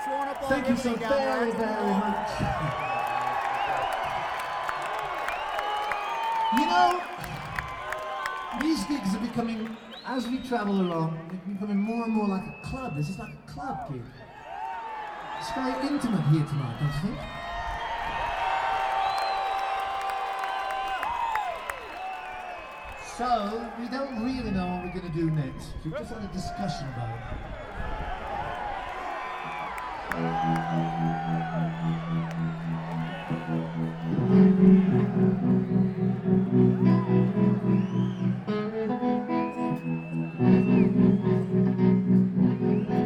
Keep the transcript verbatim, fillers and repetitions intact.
throwing up all Thank you so riveting down there. very, very much. You know, these gigs are becoming, as we travel along, they're becoming more and more like a club. This is like a club gig. It's very intimate here tonight, don't you think? So, we don't really know what we're going to do next. We've just had a discussion about it.